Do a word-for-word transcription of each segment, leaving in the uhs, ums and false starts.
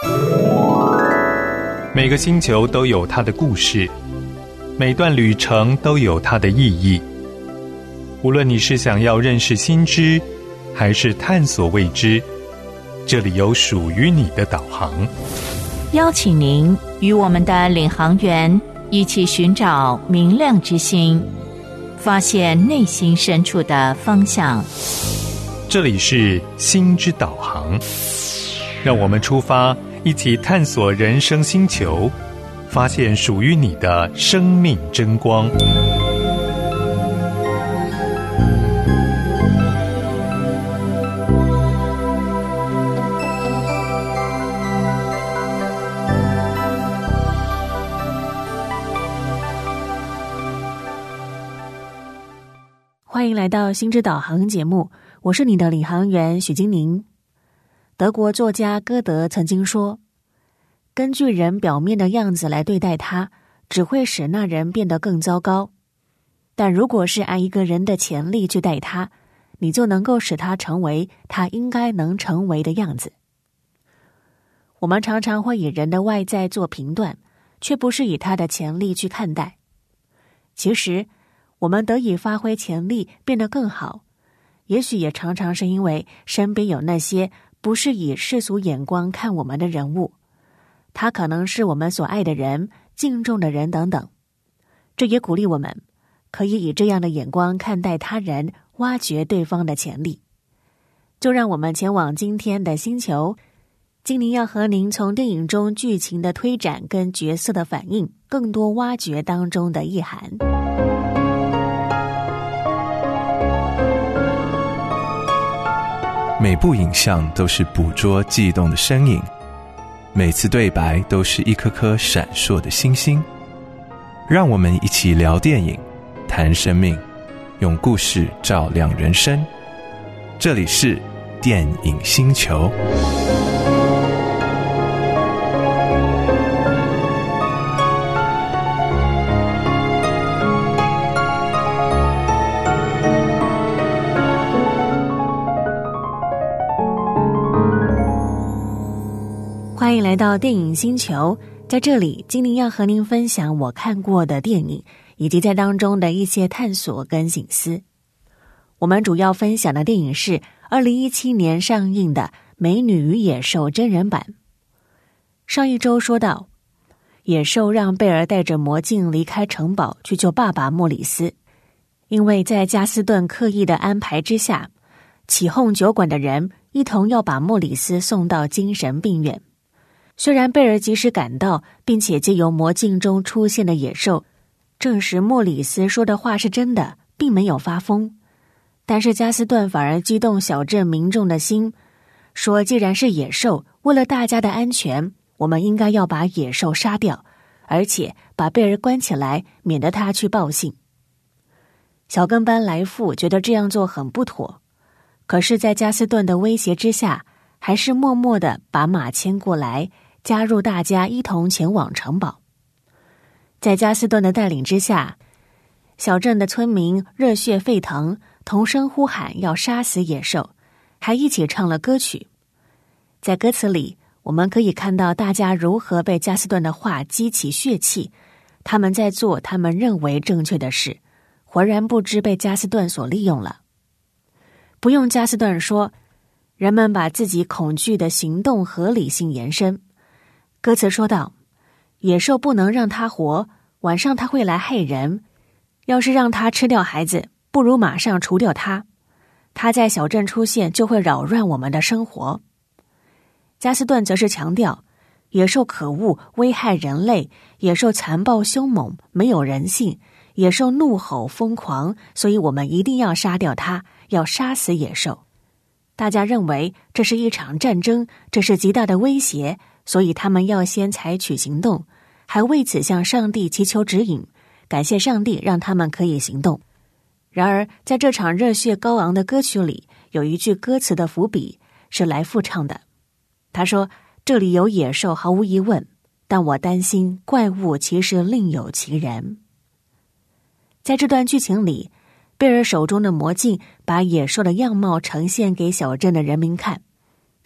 每个星球都有它的故事，每段旅程都有它的意义。无论你是想要认识新知，还是探索未知，这里有属于你的导航。 邀请您与我们的领航员一起寻找明亮之星，发现内心深处的方向。 这里是心之导航，让我们出发，一起探索人生星球，发现属于你的生命真光。 欢迎来到心之导航节目，我是你的领航员许金宁。德国作家歌德曾经说，根据人表面的样子来对待他，只会使那人变得更糟糕。但如果是按一个人的潜力去待他，你就能够使他成为他应该能成为的样子。我们常常会以人的外在做评断，却不是以他的潜力去看待。其实我们得以发挥潜力变得更好，也许也常常是因为身边有那些不是以世俗眼光看我们的人物，他可能是我们所爱的人、敬重的人等等。这也鼓励我们可以以这样的眼光看待他人，挖掘对方的潜力。就让我们前往今天的星球，今年要和您从电影中剧情的推展跟角色的反应，更多挖掘当中的意涵。 每部影像都是捕捉悸动的身影，每次对白都是一颗颗闪烁的星星。让我们一起聊电影，谈生命，用故事照亮人生。这里是电影星球。 欢迎来到电影星球，在这里今天要和您分享我看过的电影，以及在当中的一些探索跟省思。我们主要分享的电影是二零一七年上映的《美女与野兽》真人版。上一周说到，野兽让贝尔带着魔镜离开城堡去救爸爸莫里斯，因为在加斯顿刻意的安排之下，起哄酒馆的人一同要把莫里斯送到精神病院。虽然贝尔及时赶到，并且借由魔镜中出现的野兽证实莫里斯说的话是真的，并没有发疯，但是加斯顿反而激动小镇民众的心，说既然是野兽，为了大家的安全，我们应该要把野兽杀掉，而且把贝尔关起来，免得他去报信。小跟班莱夫觉得这样做很不妥，可是在加斯顿的威胁之下，还是默默地把马牵过来，加入大家一同前往城堡。在加斯顿的带领之下，小镇的村民热血沸腾，同声呼喊要杀死野兽，还一起唱了歌曲。在歌词里，我们可以看到大家如何被加斯顿的话激起血气，他们在做他们认为正确的事，浑然不知被加斯顿所利用了。不用加斯顿说，人们把自己恐惧的行动合理性延伸。歌词说道，野兽不能让它活，晚上它会来害人，要是让它吃掉孩子，不如马上除掉它。它在小镇出现就会扰乱我们的生活。加斯顿则是强调，野兽可恶，危害人类，野兽残暴凶猛，没有人性，野兽怒吼疯狂，所以我们一定要杀掉它，要杀死野兽。大家认为这是一场战争，这是极大的威胁，所以他们要先采取行动，还为此向上帝祈求指引，感谢上帝让他们可以行动。然而在这场热血高昂的歌曲里，有一句歌词的伏笔是来复唱的。他说，这里有野兽毫无疑问，但我担心怪物其实另有其人。在这段剧情里，贝尔手中的魔镜把野兽的样貌呈现给小镇的人民看，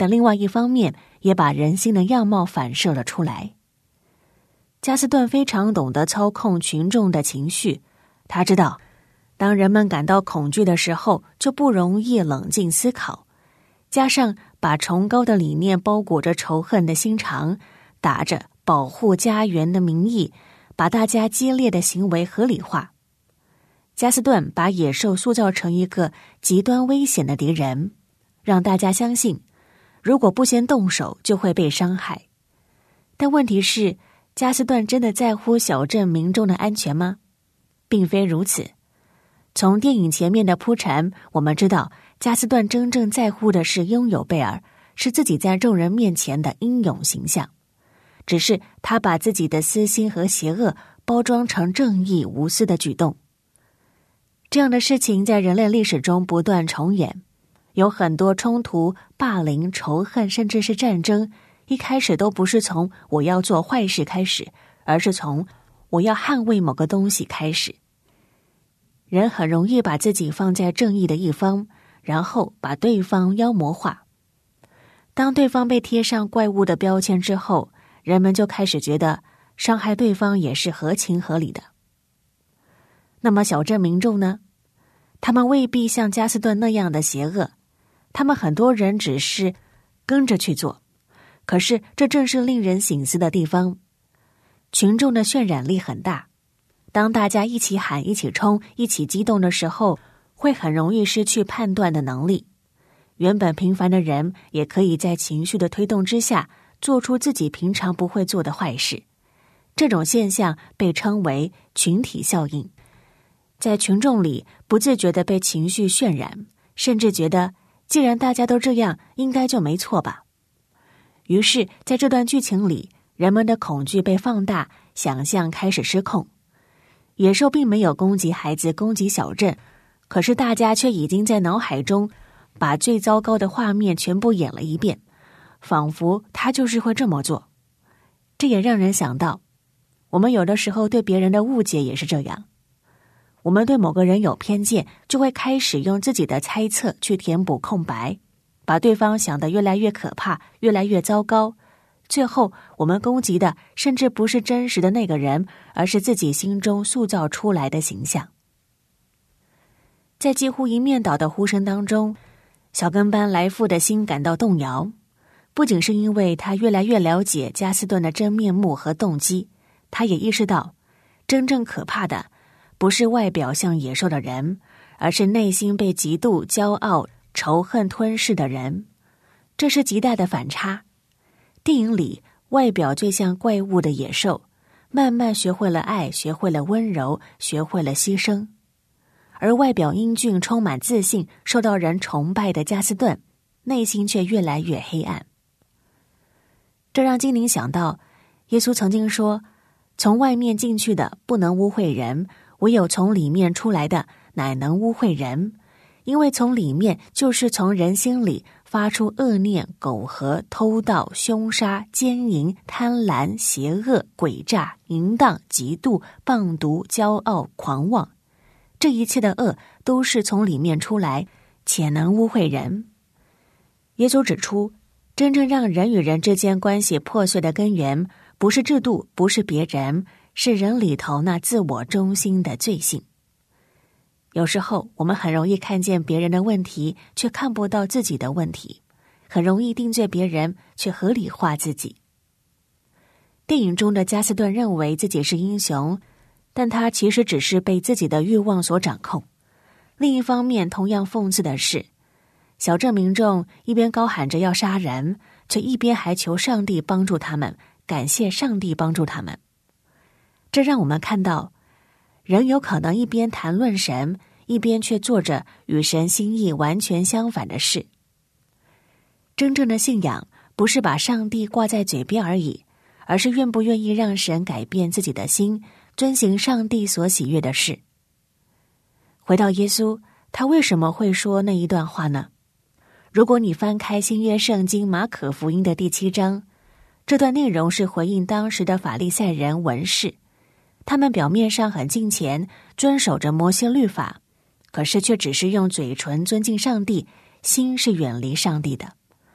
但另外一方面也把人心的样貌反射了出来。加斯顿非常懂得操控群众的情绪，他知道当人们感到恐惧的时候，就不容易冷静思考，加上把崇高的理念包裹着仇恨的心肠，打着保护家园的名义，把大家激烈的行为合理化。加斯顿把野兽塑造成一个极端危险的敌人，让大家相信如果不先动手就会被伤害。但问题是，加斯顿真的在乎小镇民众的安全吗？并非如此。从电影前面的铺陈，我们知道加斯顿真正在乎的是拥有贝尔，是自己在众人面前的英勇形象。只是他把自己的私心和邪恶包装成正义无私的举动。这样的事情在人类历史中不断重演，有很多冲突、霸凌、仇恨，甚至是战争，一开始都不是从我要做坏事开始，而是从我要捍卫某个东西开始。人很容易把自己放在正义的一方，然后把对方妖魔化。当对方被贴上怪物的标签之后，人们就开始觉得伤害对方也是合情合理的。那么小镇民众呢？他们未必像加斯顿那样的邪恶，他们很多人只是跟着去做。可是这正是令人省思的地方。群众的渲染力很大，当大家一起喊、一起冲、一起激动的时候，会很容易失去判断的能力。原本平凡的人也可以在情绪的推动之下做出自己平常不会做的坏事。这种现象被称为群体效应。在群众里不自觉地被情绪渲染，甚至觉得既然大家都这样，应该就没错吧。于是在这段剧情里，人们的恐惧被放大，想象开始失控。野兽并没有攻击孩子，攻击小镇，可是大家却已经在脑海中把最糟糕的画面全部演了一遍，仿佛他就是会这么做。这也让人想到，我们有的时候对别人的误解也是这样。我们对某个人有偏见，就会开始用自己的猜测去填补空白，把对方想得越来越可怕，越来越糟糕。最后我们攻击的甚至不是真实的那个人，而是自己心中塑造出来的形象。在几乎一面倒的呼声当中，小跟班莱夫的心感到动摇，不仅是因为他越来越了解加斯顿的真面目和动机，他也意识到真正可怕的不是外表像野兽的人，而是内心被嫉妒、骄傲、仇恨吞噬的人。这是极大的反差。电影里外表最像怪物的野兽，慢慢学会了爱，学会了温柔，学会了牺牲。而外表英俊、充满自信、受到人崇拜的加斯顿，内心却越来越黑暗。这让精灵想到，耶稣曾经说，从外面进去的不能污秽人，唯有从里面出来的乃能污秽人。因为从里面就是从人心里发出恶念、苟合、偷盗、凶杀、奸淫、贪婪、邪恶、诡诈、淫荡、嫉妒、棒毒、骄傲、狂妄。这一切的恶都是从里面出来，且能污秽人。耶稣指出，真正让人与人之间关系破碎的根源，不是制度，不是别人，是人里头那自我中心的罪性。有时候我们很容易看见别人的问题，却看不到自己的问题，很容易定罪别人，却合理化自己。电影中的加斯顿认为自己是英雄，但他其实只是被自己的欲望所掌控。另一方面，同样讽刺的是，小镇民众一边高喊着要杀人，却一边还求上帝帮助他们，感谢上帝帮助他们。这让我们看到，人有可能一边谈论神，一边却做着与神心意完全相反的事。真正的信仰不是把上帝挂在嘴边而已，而是愿不愿意让神改变自己的心，遵行上帝所喜悦的事。回到耶稣，他为什么会说那一段话呢？如果你翻开新约圣经马可福音的第七章，这段内容是回应当时的法利赛人文士。他们表面上很敬虔，遵守着摩西律法，可是却只是用嘴唇尊敬上帝，心是远离上帝的。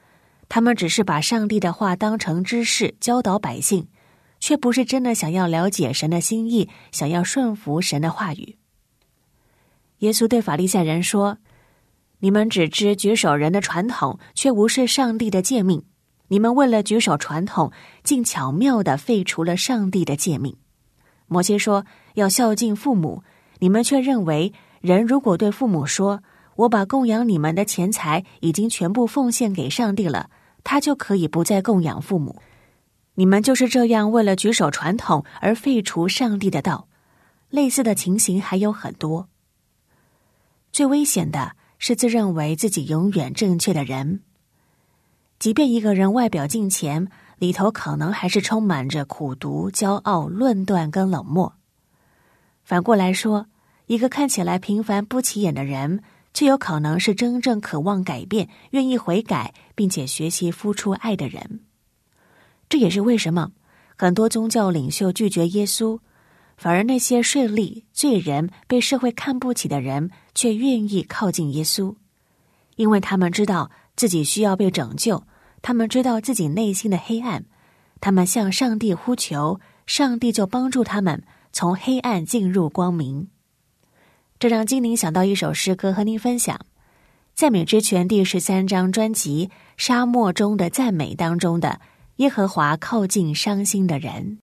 他们只是把上帝的话当成知识教导百姓，却不是真的想要了解神的心意，想要顺服神的话语。耶稣对法利赛人说，你们只知举手人的传统，却无视上帝的诫命。你们为了举手传统，竟巧妙地废除了上帝的诫命。摩西说要孝敬父母，你们却认为人如果对父母说，我把供养你们的钱财已经全部奉献给上帝了，他就可以不再供养父母。你们就是这样为了举手传统而废除上帝的道。类似的情形还有很多。最危险的是自认为自己永远正确的人。即便一个人外表敬虔，里头可能还是充满着苦毒、骄傲、论断跟冷漠。反过来说，一个看起来平凡不起眼的人，却有可能是真正渴望改变、愿意悔改，并且学习付出爱的人。这也是为什么很多宗教领袖拒绝耶稣，反而那些税吏、罪人、被社会看不起的人却愿意靠近耶稣，因为他们知道自己需要被拯救，他们知道自己内心的黑暗，他们向上帝呼求，上帝就帮助他们从黑暗进入光明。这让精灵想到一首诗歌和您分享，赞美之泉第十三章专辑《沙漠中的赞美》当中的耶和华靠近伤心的人。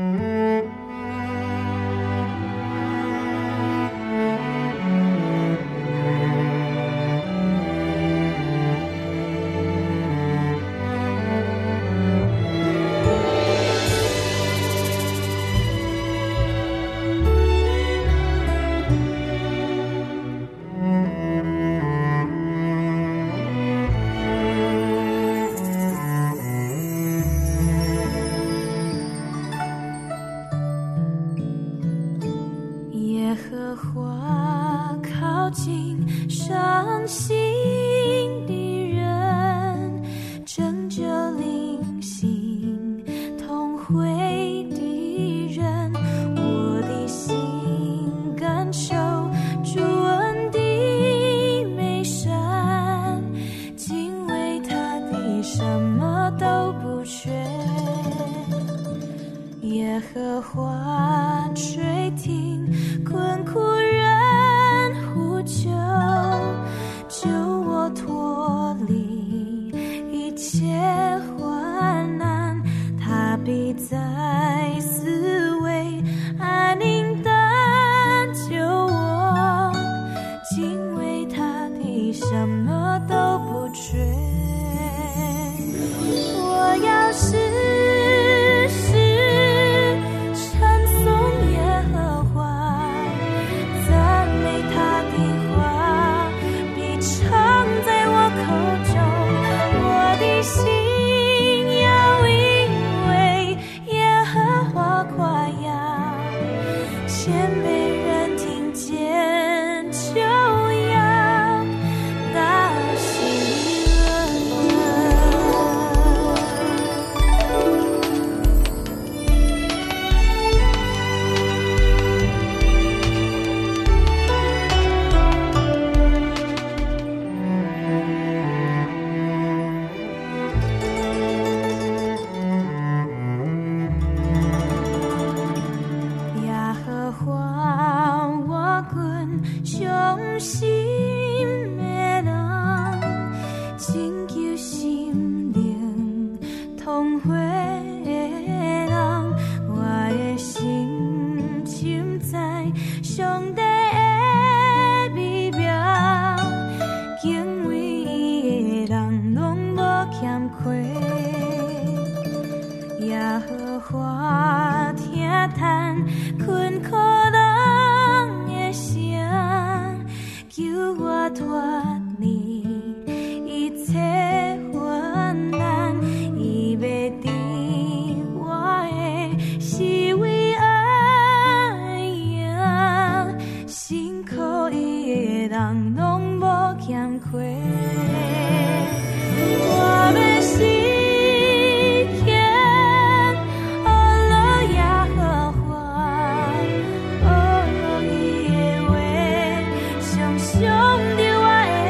耶和华垂听困苦人呼救，救我脱离一切患难，他必在四围安宁地救我，敬畏他的什么都不缺。我要是兄弟我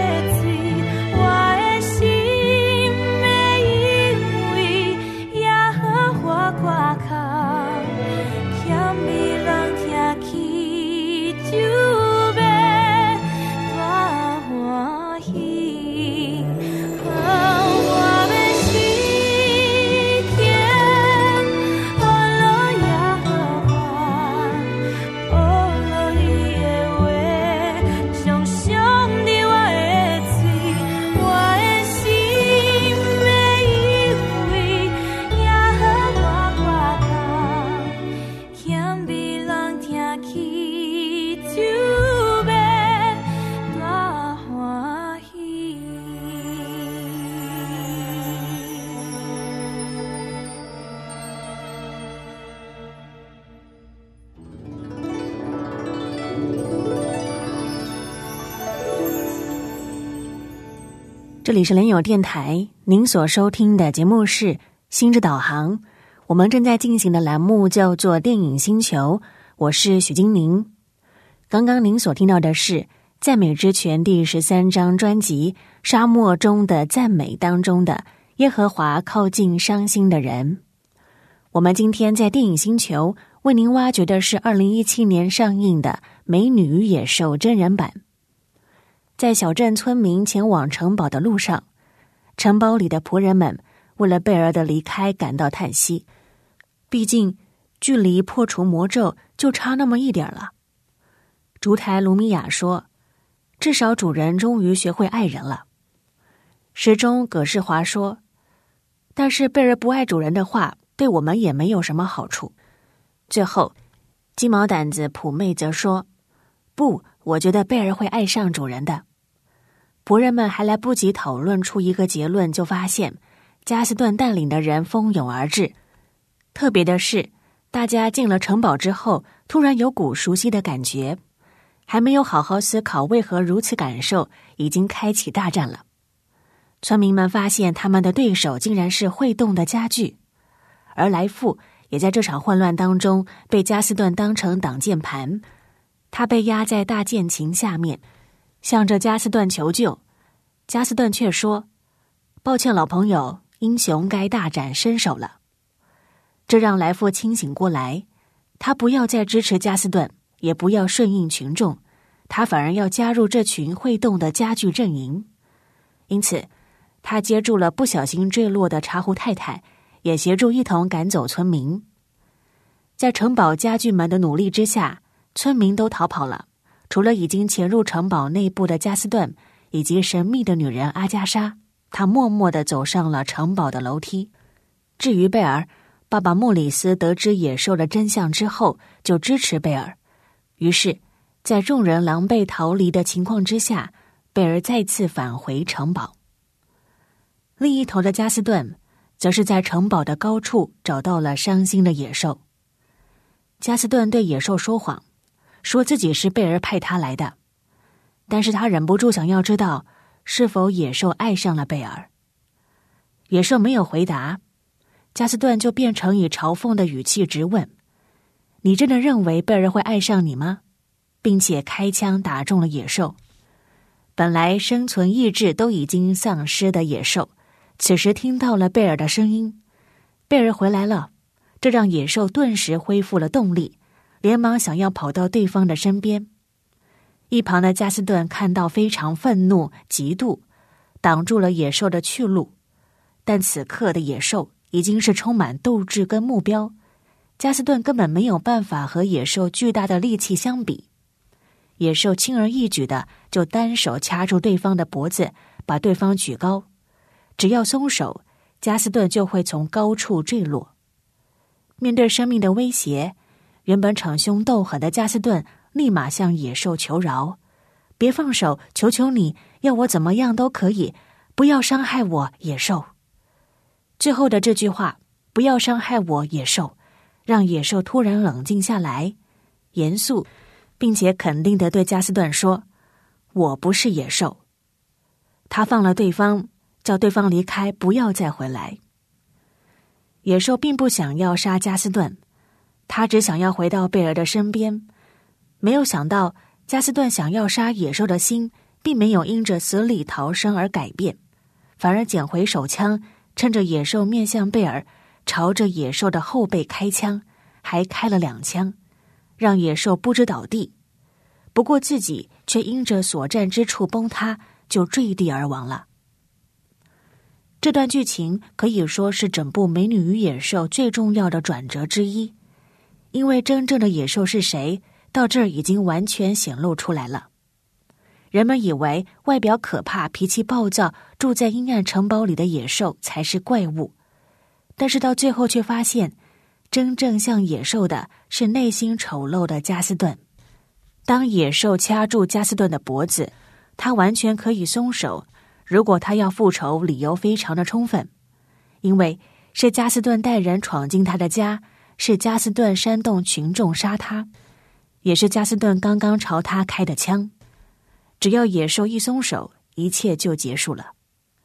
这里是联友电台，您所收听的节目是心之导航，我们正在进行的栏目叫做电影星球，我是许金宁。刚刚您所听到的是赞美之泉第十三章专辑沙漠中的赞美当中的耶和华靠近伤心的人。我们今天在电影星球为您挖掘的是二零一七年上映的美女与野兽真人版。在小镇村民前往城堡的路上，城堡里的仆人们为了贝尔的离开感到叹息，毕竟距离破除魔咒就差那么一点了。烛台卢米亚说，至少主人终于学会爱人了。时钟葛世华说，但是贝尔不爱主人的话对我们也没有什么好处。最后鸡毛掸子普妹则说，不，我觉得贝尔会爱上主人的。仆人们还来不及讨论出一个结论，就发现加斯顿带领的人蜂拥而至。特别的是，大家进了城堡之后，突然有股熟悉的感觉，还没有好好思考为何如此感受，已经开启大战了。村民们发现他们的对手竟然是会动的家具，而来富也在这场混乱当中被加斯顿当成挡箭盘，他被压在大键琴下面，向着加斯顿求救。加斯顿却说，抱歉老朋友，英雄该大展身手了。这让来富清醒过来，他不要再支持加斯顿，也不要顺应群众，他反而要加入这群会动的家具阵营。因此他接住了不小心坠落的茶壶太太，也协助一同赶走村民。在城堡家具们的努力之下，村民都逃跑了，除了已经潜入城堡内部的加斯顿以及神秘的女人阿加莎，她默默地走上了城堡的楼梯。至于贝尔，爸爸莫里斯得知野兽的真相之后就支持贝尔，于是在众人狼狈逃离的情况之下，贝尔再次返回城堡。另一头的加斯顿则是在城堡的高处找到了伤心的野兽。加斯顿对野兽说谎，说自己是贝尔派他来的，但是他忍不住想要知道是否野兽爱上了贝尔。野兽没有回答，加斯顿就变成以嘲讽的语气质问，你真的认为贝尔会爱上你吗？并且开枪打中了野兽。本来生存意志都已经丧失的野兽，此时听到了贝尔的声音，贝尔回来了，这让野兽顿时恢复了动力，连忙想要跑到对方的身边。一旁的加斯顿看到非常愤怒嫉妒，挡住了野兽的去路。但此刻的野兽已经是充满斗志跟目标，加斯顿根本没有办法和野兽巨大的力气相比。野兽轻而易举的就单手掐住对方的脖子，把对方举高，只要松手，加斯顿就会从高处坠落。面对生命的威胁，原本逞凶斗狠的加斯顿立马向野兽求饶，别放手，求求你，要我怎么样都可以，不要伤害我，野兽。最后的这句话，不要伤害我，野兽，让野兽突然冷静下来，严肃并且肯定地对加斯顿说，我不是野兽。他放了对方，叫对方离开，不要再回来。野兽并不想要杀加斯顿，他只想要回到贝尔的身边。没有想到加斯顿想要杀野兽的心并没有因着死里逃生而改变，反而捡回手枪，趁着野兽面向贝尔，朝着野兽的后背开枪，还开了两枪，让野兽不知倒地。不过自己却因着所站之处崩塌，就坠地而亡了。这段剧情可以说是整部《美女与野兽》最重要的转折之一，因为真正的野兽是谁，到这儿已经完全显露出来了。人们以为外表可怕、脾气暴躁、住在阴暗城堡里的野兽才是怪物，但是到最后却发现，真正像野兽的是内心丑陋的加斯顿。当野兽掐住加斯顿的脖子，他完全可以松手，如果他要复仇，理由非常的充分，因为是加斯顿带人闯进他的家，是加斯顿煽动群众杀他，也是加斯顿刚刚朝他开的枪。只要野兽一松手，一切就结束了。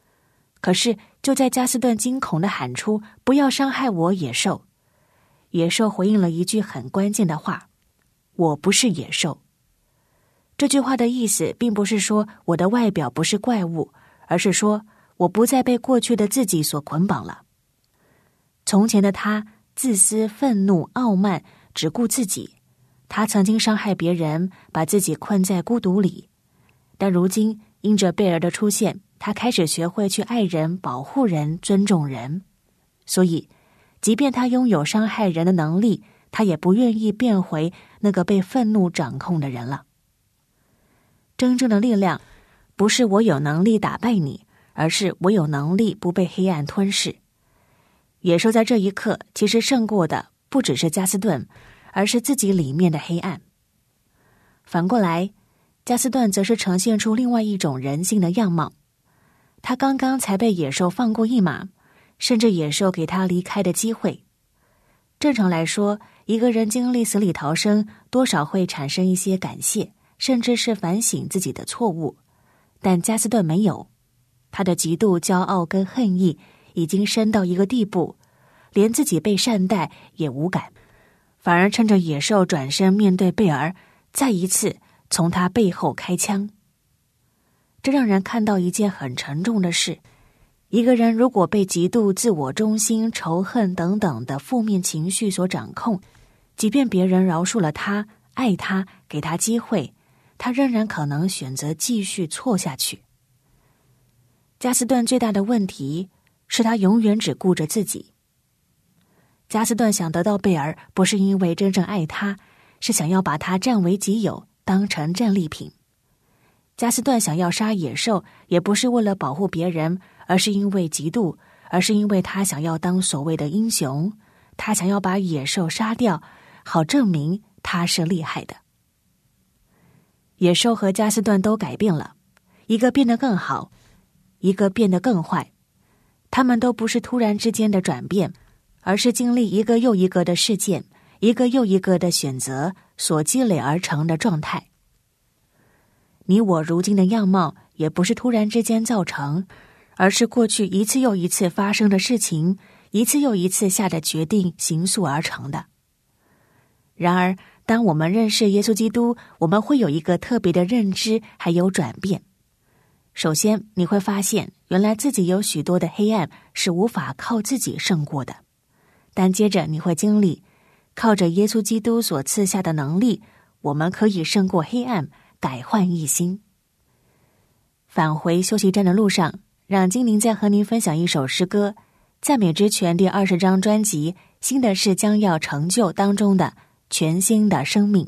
可是就在加斯顿惊恐地喊出不要伤害我，野兽，野兽回应了一句很关键的话，我不是野兽。这句话的意思并不是说我的外表不是怪物，而是说我不再被过去的自己所捆绑了。从前的他自私、愤怒、傲慢，只顾自己，他曾经伤害别人，把自己困在孤独里。但如今因着贝尔的出现，他开始学会去爱人、保护人、尊重人。所以即便他拥有伤害人的能力，他也不愿意变回那个被愤怒掌控的人了。真正的力量不是我有能力打败你，而是我有能力不被黑暗吞噬。野兽在这一刻其实胜过的不只是加斯顿，而是自己里面的黑暗。反过来，加斯顿则是呈现出另外一种人性的样貌。他刚刚才被野兽放过一马，甚至野兽给他离开的机会。正常来说，一个人经历死里逃生，多少会产生一些感谢，甚至是反省自己的错误。但加斯顿没有，他的极度骄傲跟恨意已经深到一个地步，连自己被善待也无感，反而趁着野兽转身面对贝尔，再一次从他背后开枪。这让人看到一件很沉重的事，一个人如果被极度自我中心、仇恨等等的负面情绪所掌控，即便别人饶恕了他、爱他、给他机会，他仍然可能选择继续错下去。加斯顿最大的问题是他永远只顾着自己。加斯顿想得到贝尔，不是因为真正爱他，是想要把他占为己有，当成战利品。加斯顿想要杀野兽，也不是为了保护别人，而是因为嫉妒，而是因为他想要当所谓的英雄，他想要把野兽杀掉，好证明他是厉害的。野兽和加斯顿都改变了，一个变得更好，一个变得更坏。他们都不是突然之间的转变，而是经历一个又一个的事件，一个又一个的选择所积累而成的状态。你我如今的样貌也不是突然之间造成，而是过去一次又一次发生的事情，一次又一次下的决定形塑而成的。然而当我们认识耶稣基督，我们会有一个特别的认知还有转变。首先你会发现，原来自己有许多的黑暗是无法靠自己胜过的，但接着你会经历，靠着耶稣基督所赐下的能力，我们可以胜过黑暗，改换一新。返回休息站的路上，让精灵再和您分享一首诗歌，赞美之泉第二十张专辑《新的事将要成就》当中的全新的生命。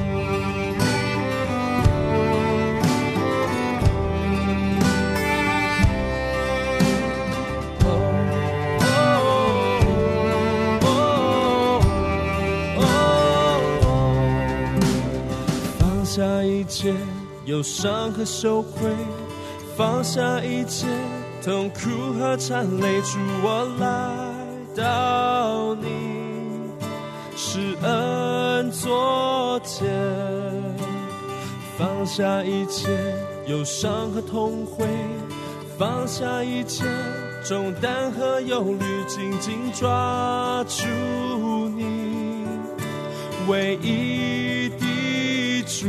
放下一切忧伤和羞愧，放下一切痛苦和缠累，主我来到你施恩座前，放下一切忧伤和痛悔，放下一切重担和忧虑，紧紧抓住你唯一的主，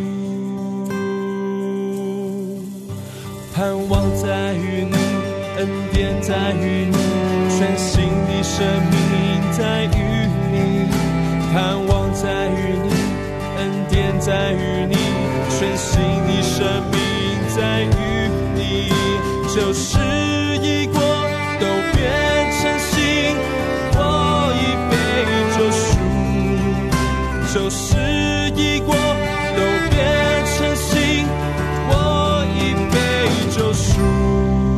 盼望在于你，恩典在于你，全新的生命在于你，盼望在于你，恩典在于你，全新的生命在于你，旧事已过都变成新，我已被救赎，旧事已过都变成新，我已被救赎。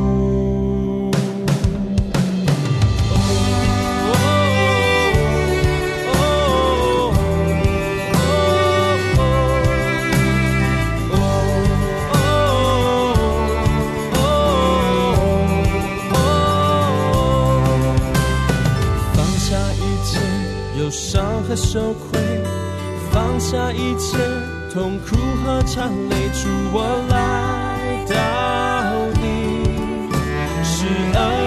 忧伤和羞愧，放下一切痛苦和缠累，主我来到你施恩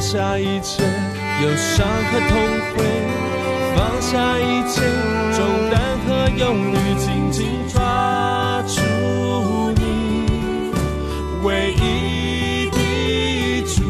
下一切忧伤和痛悔，放下一切重担和忧虑，紧紧抓住你唯一的主。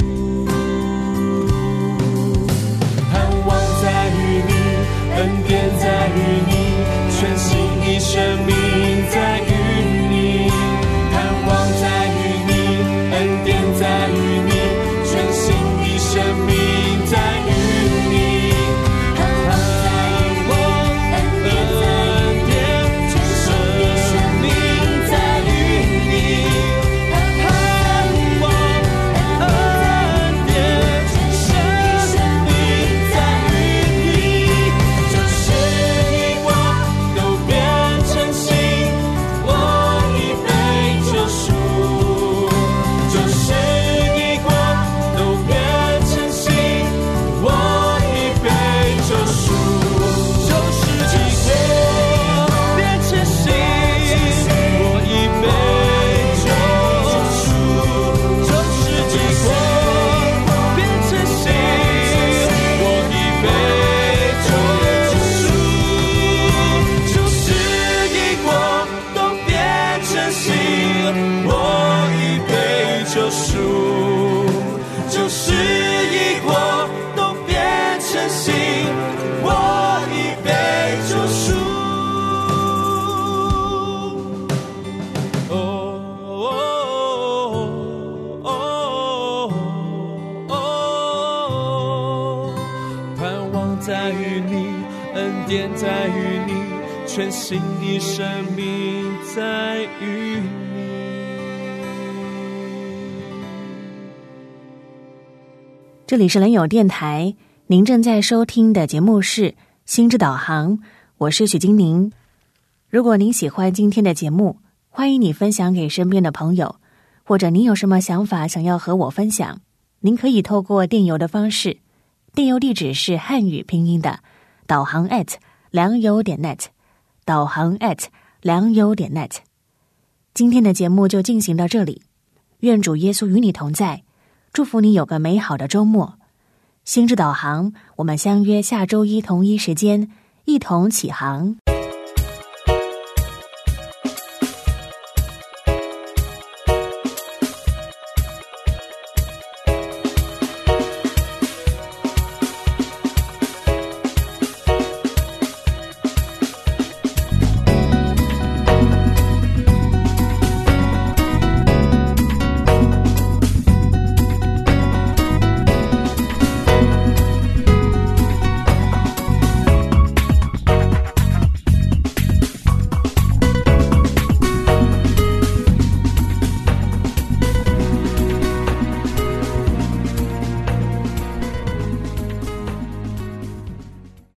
盼望在于你，恩典在于你，全新的生命在于你。盼望在于你，恩典在于你，全新的生命在于你。盼望恩典全新的生命在于你。盼望恩典全新的生命在于你。就是你我都变成新，我已被救赎。就是你我都变成新，我已被救赎。就是你我变成新，我已被救赎。就是你我变成新，我已被救赎。就是你我都变成新，我已被救赎。就是你我都变成新，我已被救赎。哦哦哦哦哦，盼望在于你，恩典在于你，全新的生命在于你。 这里是人友电台，您正在收听的节目是心之导航，我是许金宁。如果您喜欢今天的节目，欢迎你分享给身边的朋友，或者您有什么想法想要和我分享，您可以透过电邮的方式，电邮地址是汉语拼音的导航 at 良友点 net， 导航 at 良友点 net。 今天的节目就进行到这里，愿主耶稣与你同在，祝福你有个美好的周末。心之导航，我们相约下周一同一时间，一同启航。